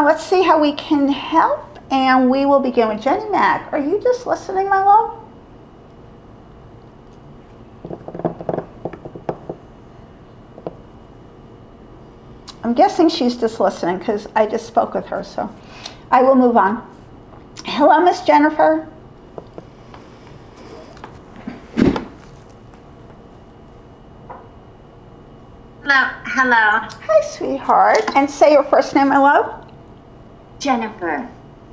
let's see how we can help, and we will begin with Jenny Mac. Are you just listening, my love? I'm guessing she's just listening because I just spoke with her, so I will move on. Hello, Miss Jennifer. Hello. Hi, sweetheart. And say your first name, my love. Jennifer.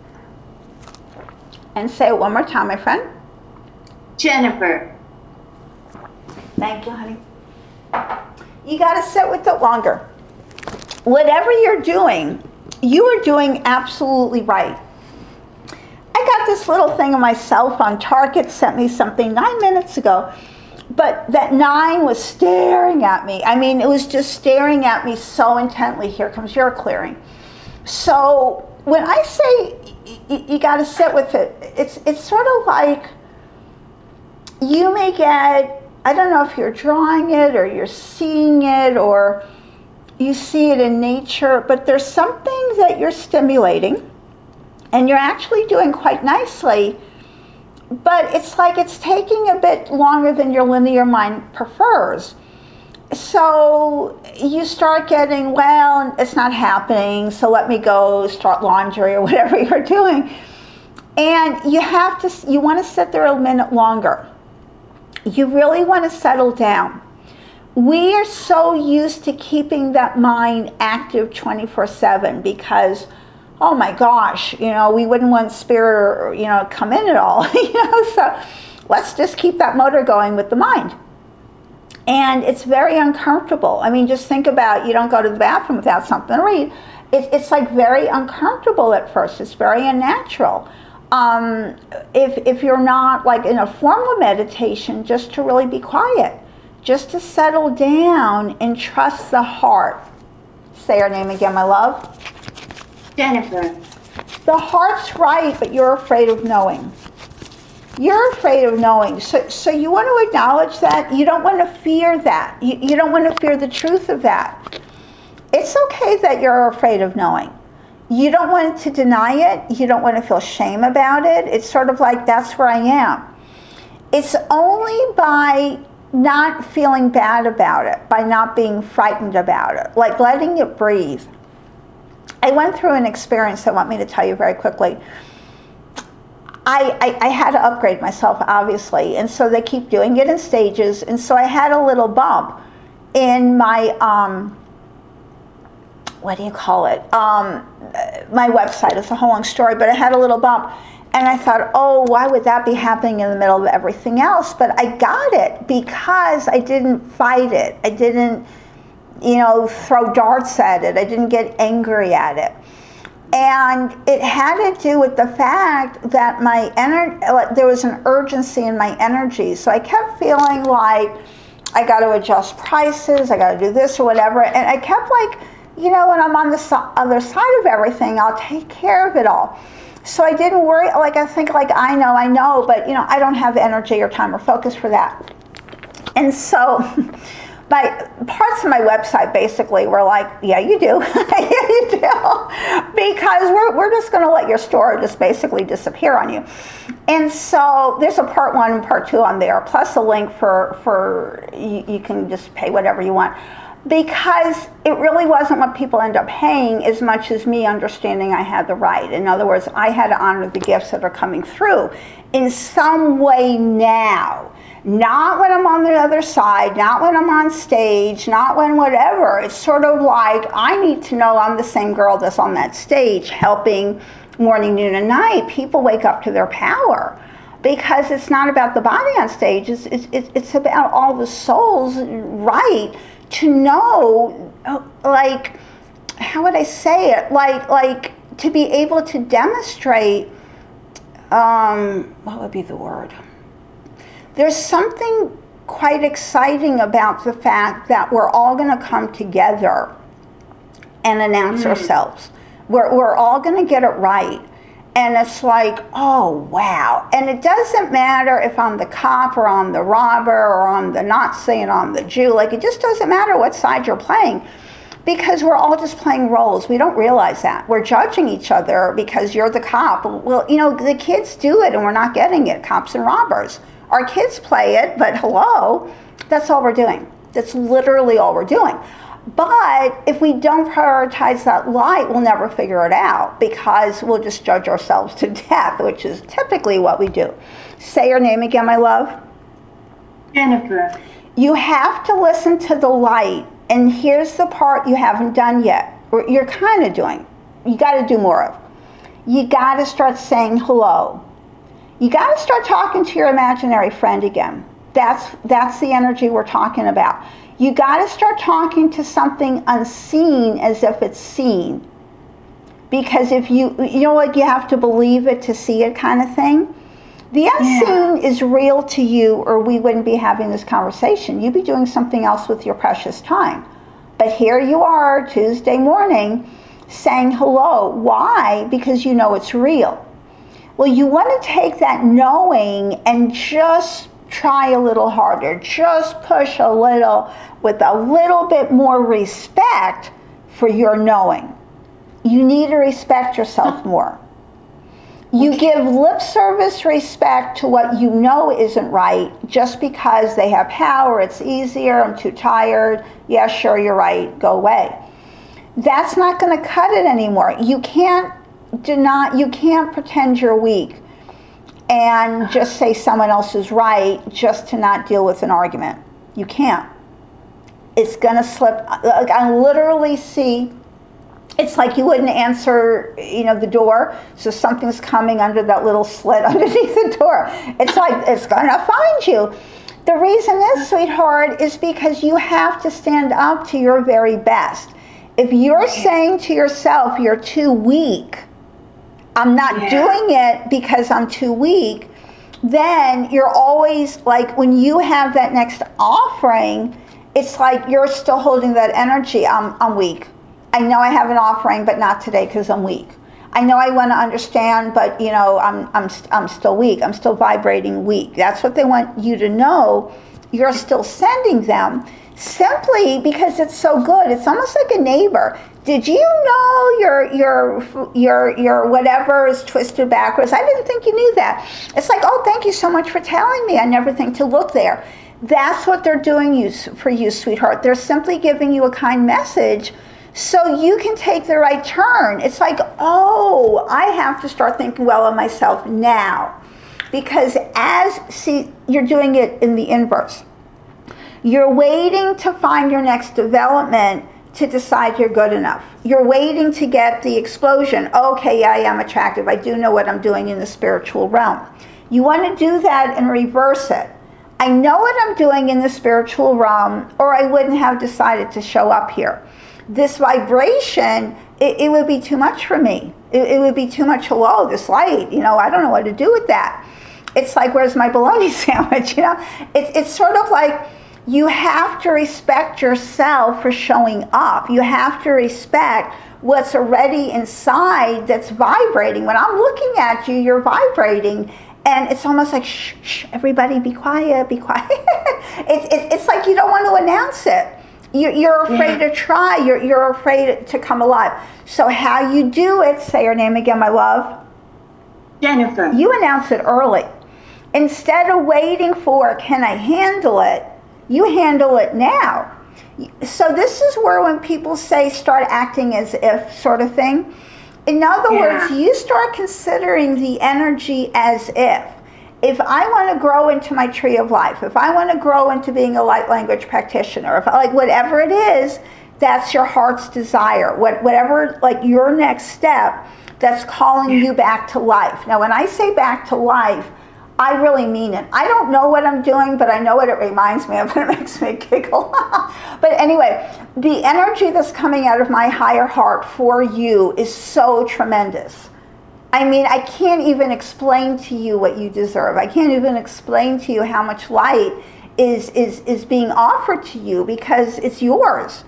And say it one more time, my friend. Jennifer. Thank you, honey. You got to sit with it longer. Whatever you're doing, you are doing absolutely right. I got this little thing on my cell phone. Target sent me something 9 minutes ago, but that 9 was staring at me. I mean, it was just staring at me so intently. Here comes your clearing. So when I say you got to sit with it, it's sort of like you may get, I don't know if you're drawing it or you're seeing it or you see it in nature, but there's something that you're stimulating and you're actually doing quite nicely, but it's like it's taking a bit longer than your linear mind prefers. So you start getting, well, it's not happening, so let me go start laundry or whatever you're doing. And you want to sit there a minute longer. You really want to settle down. We are so used to keeping that mind active 24/7 because, oh my gosh, we wouldn't want spirit or, come in at all, so let's just keep that motor going with the mind. And it's very uncomfortable. I mean, just think about, you don't go to the bathroom without something to read. It's like very uncomfortable at first. It's very unnatural. If you're not like in a formal meditation, just to really be quiet, just to settle down and trust the heart. Say her name again, my love. Jennifer. The heart's right, but you're afraid of knowing. You're afraid of knowing. So you want to acknowledge that. You don't want to fear that. You don't want to fear the truth of that. It's okay that you're afraid of knowing. You don't want to deny it. You don't want to feel shame about it. It's sort of like, that's where I am. It's only by not feeling bad about it, by not being frightened about it, like letting it breathe. I went through an experience I want me to tell you very quickly. I had to upgrade myself, obviously, and so they keep doing it in stages, and so I had a little bump in my, what do you call it? My website. It's a whole long story, but I had a little bump, and I thought, oh, why would that be happening in the middle of everything else? But I got it because I didn't fight it. I didn't, throw darts at it. I didn't get angry at it. And it had to do with the fact that there was an urgency in my energy. So I kept feeling like I got to adjust prices, I got to do this or whatever. And I kept like, when I'm on the other side of everything, I'll take care of it all. So I didn't worry, like I think like I know, but I don't have energy or time or focus for that. And so my parts of my website basically were like, yeah, you do. Yeah, you do. Because we're just going to let your store just basically disappear on you. And so there's a part 1 and part 2 on there, plus a link for you can just pay whatever you want. Because it really wasn't what people end up paying as much as me understanding I had the right. In other words, I had to honor the gifts that are coming through in some way now. Not when I'm on the other side, not when I'm on stage, not when whatever. It's sort of like I need to know I'm the same girl that's on that stage helping morning, noon, and night. People wake up to their power because it's not about the body on stage. It's about all the souls, right, to know, like, how would I say it? Like to be able to demonstrate, what would be the word? There's something quite exciting about the fact that we're all going to come together and announce ourselves. We're all going to get it right. And it's like, oh, wow. And it doesn't matter if I'm the cop or I'm the robber or I'm the Nazi and I'm the Jew. Like, it just doesn't matter what side you're playing. Because we're all just playing roles. We don't realize that. We're judging each other because you're the cop. Well, the kids do it and we're not getting it, cops and robbers. Our kids play it, but hello, that's all we're doing. That's literally all we're doing. But if we don't prioritize that light, we'll never figure it out because we'll just judge ourselves to death, which is typically what we do. Say your name again, my love. Jennifer. You have to listen to the light, and here's the part you haven't done yet, or you're kind of doing. You got to do more of. You got to start saying hello. You got to start talking to your imaginary friend again. That's the energy we're talking about. You got to start talking to something unseen as if it's seen. Because if you know what, you have to believe it to see it kind of thing. The unseen is real to you, or we wouldn't be having this conversation. You'd be doing something else with your precious time. But here you are, Tuesday morning, saying hello. Why? Because you know it's real. Well, you want to take that knowing and just try a little harder. Just push a little with a little bit more respect for your knowing. You need to respect yourself more. You give lip service respect to what you know isn't right just because they have power, it's easier, I'm too tired, yeah, sure, you're right, go away. That's not going to cut it anymore. You can't pretend you're weak and just say someone else is right just to not deal with an argument. You can't. It's going to slip. Like, I literally see, it's like you wouldn't answer, the door, so something's coming under that little slit underneath the door. It's like it's going to find you. The reason is, sweetheart, is because you have to stand up to your very best. If you're saying to yourself, you're too weak, I'm not doing it because I'm too weak, then you're always like, when you have that next offering, it's like you're still holding that energy. I'm weak. I know I have an offering, but not today because I'm weak. I know I want to understand, but I'm still weak. I'm still vibrating weak. That's what they want you to know. You're still sending them simply because it's so good. It's almost like a neighbor. Did you know your whatever is twisted backwards? I didn't think you knew that. It's like, oh, thank you so much for telling me. I never think to look there. That's what they're doing for you, sweetheart. They're simply giving you a kind message so you can take the right turn. It's like, oh, I have to start thinking well of myself now. Because you're doing it in the inverse. You're waiting to find your next development to decide you're good enough. You're waiting to get the explosion. Okay, yeah, I am attractive. I do know what I'm doing in the spiritual realm. You want to do that and reverse it. I know what I'm doing in the spiritual realm, or I wouldn't have decided to show up here. This vibration, it would be too much for me. It would be too much, hello, this light, I don't know what to do with that. It's like, where's my bologna sandwich, It's sort of like, you have to respect yourself for showing up. You have to respect what's already inside that's vibrating. When I'm looking at you, you're vibrating. And it's almost like, shh, shh, everybody be quiet, be quiet. It's like you don't want to announce it. You're afraid to try. You're afraid to come alive. So how you do it, say your name again, my love. Jennifer. You announce it early. Instead of waiting for, can I handle it? You handle it now. So this is where when people say start acting as if sort of thing. In other words, you start considering the energy as if. If I want to grow into my tree of life, if I want to grow into being a light language practitioner, if whatever it is, that's your heart's desire. Whatever, your next step that's calling you back to life. Now, when I say back to life, I really mean it. I don't know what I'm doing, but I know what it reminds me of, and it makes me giggle. But anyway, the energy that's coming out of my higher heart for you is so tremendous. I mean, I can't even explain to you what you deserve. I can't even explain to you how much light is being offered to you because it's yours.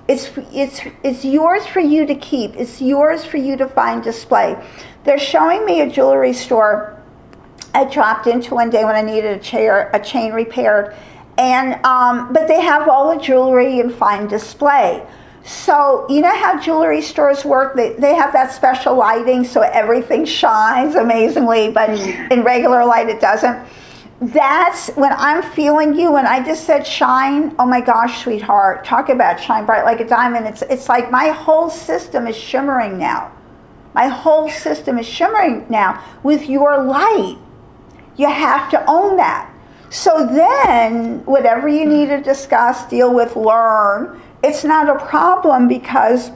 It's yours for you to keep. It's yours for you to find display. They're showing me a jewelry store I dropped into one day when I needed a chain repaired, and but they have all the jewelry in fine display. So you know how jewelry stores work? They have that special lighting so everything shines amazingly, but in regular light it doesn't. That's when I'm feeling you. When I just said shine, oh my gosh, sweetheart, talk about shine bright like a diamond. It's like my whole system is shimmering now. My whole system is shimmering now with your light. You have to own that. So then, whatever you need to discuss, deal with, learn, it's not a problem because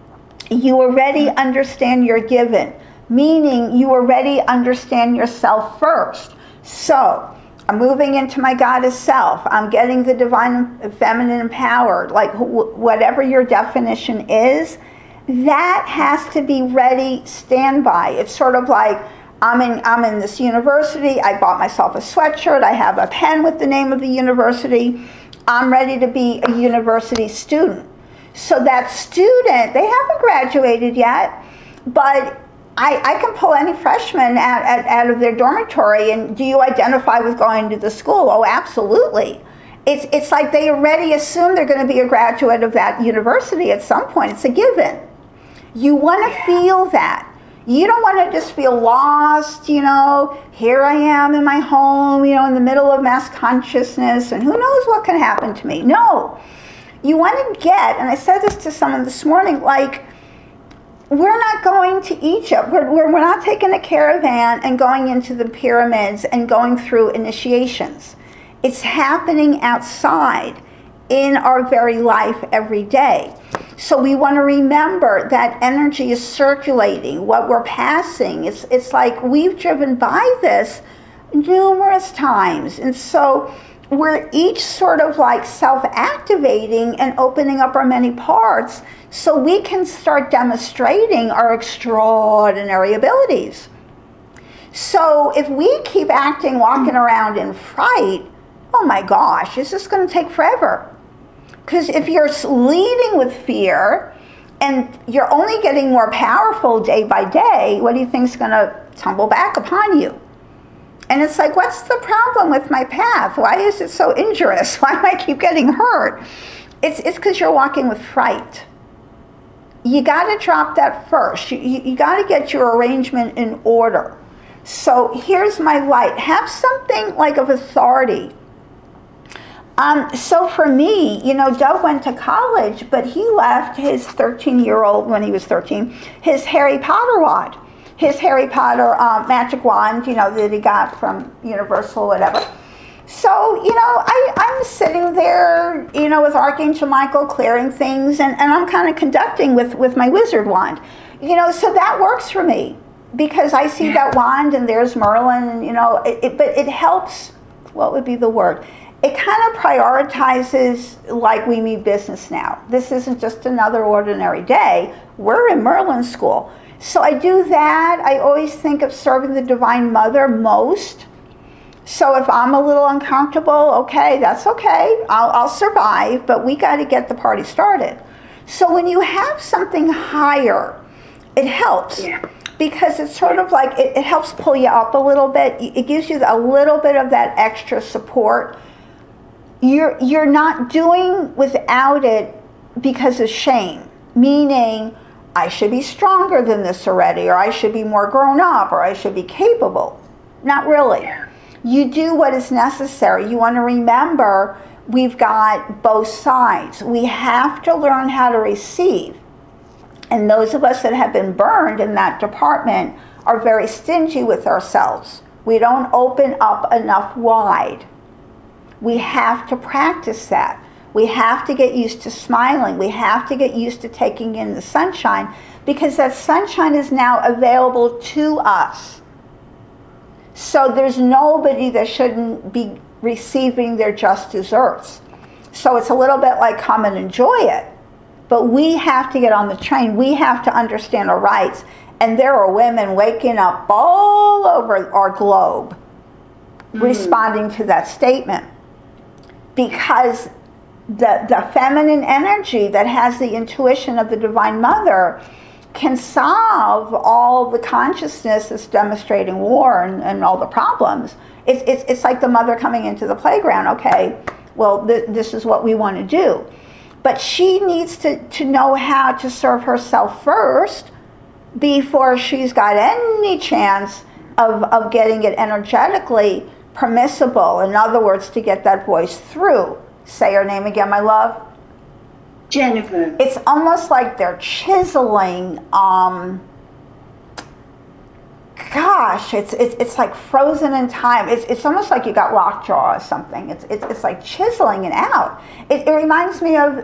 you already understand you're given, meaning you already understand yourself first. So, I'm moving into my goddess self. I'm getting the divine feminine empowered, like whatever your definition is, that has to be ready, standby. It's sort of like, I'm in this university, I bought myself a sweatshirt, I have a pen with the name of the university, I'm ready to be a university student. So that student, they haven't graduated yet, but I can pull any freshman out of their dormitory, and do you identify with going to the school? Oh, absolutely. It's like they already assume they're going to be a graduate of that university at some point. It's a given. You want to feel that. You don't want to just feel lost, here I am in my home, in the middle of mass consciousness, and who knows what can happen to me. No. You want to get, and I said this to someone this morning, like, we're not going to Egypt. We're not taking a caravan and going into the pyramids and going through initiations. It's happening outside in our very life every day. So we want to remember that energy is circulating, what we're passing. It's like we've driven by this numerous times. And so we're each sort of like self-activating and opening up our many parts so we can start demonstrating our extraordinary abilities. So if we keep walking around in fright, oh my gosh, this is going to take forever. Because if you're leading with fear and you're only getting more powerful day by day, what do you think is going to tumble back upon you? And it's like, what's the problem with my path? Why is it so injurious? Why do I keep getting hurt? It's because you're walking with fright. You got to drop that first. You got to get your arrangement in order. So here's my light. Have something like of authority. So for me, Doug went to college, but he left his 13-year-old, when he was 13, his Harry Potter wand. His Harry Potter magic wand, that he got from Universal, whatever. So, I'm sitting there, with Archangel Michael clearing things, and I'm kind of conducting with my wizard wand. So that works for me, because I see that wand, and there's Merlin, but it helps, what would be the word? It kind of prioritizes like we mean business now. This isn't just another ordinary day. We're in Merlin school. So I do that. I always think of serving the Divine Mother most. So if I'm a little uncomfortable, okay, that's okay. I'll survive, but we got to get the party started. So when you have something higher, it helps. Yeah. Because it's sort of like, it helps pull you up a little bit. It gives you a little bit of that extra support. You're not doing without it because of shame. Meaning, I should be stronger than this already, or I should be more grown up, or I should be capable. Not really. You do what is necessary. You want to remember we've got both sides. We have to learn how to receive. And those of us that have been burned in that department are very stingy with ourselves. We don't open up enough wide. We have to practice that. We have to get used to smiling. We have to get used to taking in the sunshine, because that sunshine is now available to us. So there's nobody that shouldn't be receiving their just desserts. So it's a little bit like come and enjoy it. But we have to get on the train. We have to understand our rights. And there are women waking up all over our globe responding to that statement. Because the feminine energy that has the intuition of the Divine Mother can solve all the consciousness that's demonstrating war and all the problems. It's like the mother coming into the playground. Okay, well, this is what we want to do. But she needs to know how to serve herself first before she's got any chance of getting it energetically permissible. In other words, to get that voice through. Say her name again, my love. Jennifer. It's almost like they're chiseling. Gosh, it's like frozen in time. It's almost like you got lockjaw or something. It's like chiseling it out. It reminds me of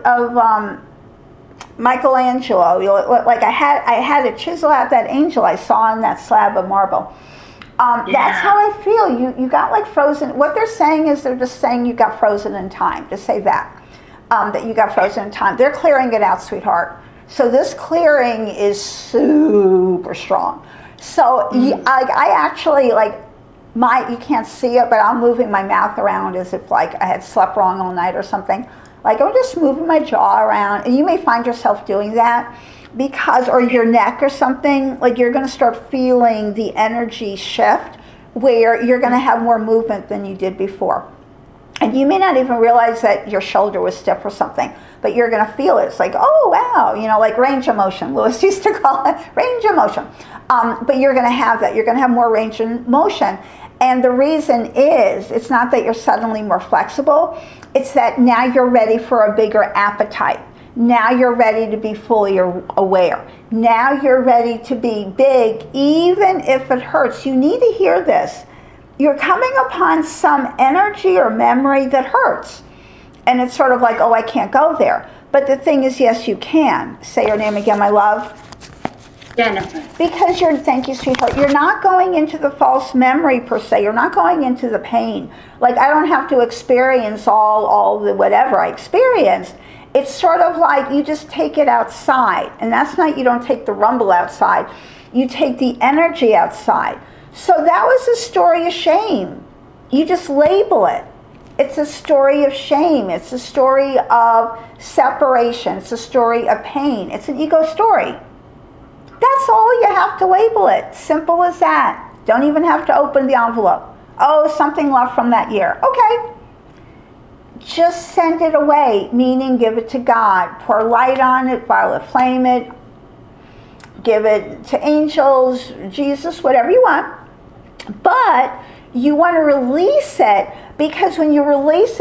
Michelangelo. Like I had to chisel out that angel I saw on that slab of marble. That's how I feel. You got like frozen. What they're saying is they're just saying you got frozen in time. Just say that. That you got frozen in time. They're clearing it out, sweetheart. So this clearing is super strong. So I actually you can't see it, but I'm moving my mouth around as if like I had slept wrong all night or something. Like I'm just moving my jaw around, and you may find yourself doing that or your neck or something. Like you're going to start feeling the energy shift where you're going to have more movement than you did before. And you may not even realize that your shoulder was stiff or something, but you're going to feel it. It's like, oh, wow, like range of motion. Lewis used to call it range of motion. But you're going to have that. You're going to have more range of motion. And the reason is, it's not that you're suddenly more flexible. It's that now you're ready for a bigger appetite. Now you're ready to be fully aware. Now you're ready to be big, even if it hurts. You need to hear this. You're coming upon some energy or memory that hurts. And it's sort of like, oh, I can't go there. But the thing is, yes, you can. Say your name again, my love. Jennifer. Because thank you, sweetheart. You're not going into the false memory per se. You're not going into the pain. Like I don't have to experience all the whatever I experienced. It's sort of like you just take it outside. And that's not, you don't take the rumble outside. You take the energy outside. So that was a story of shame. You just label it. It's a story of shame. It's a story of separation. It's a story of pain. It's an ego story. That's all you have to label it. Simple as that. Don't even have to open the envelope. Oh, something left from that year. Okay. Just send it away, meaning give it to God. Pour light on it, violet flame it, give it to angels, Jesus, whatever you want. But you want to release it, because when you release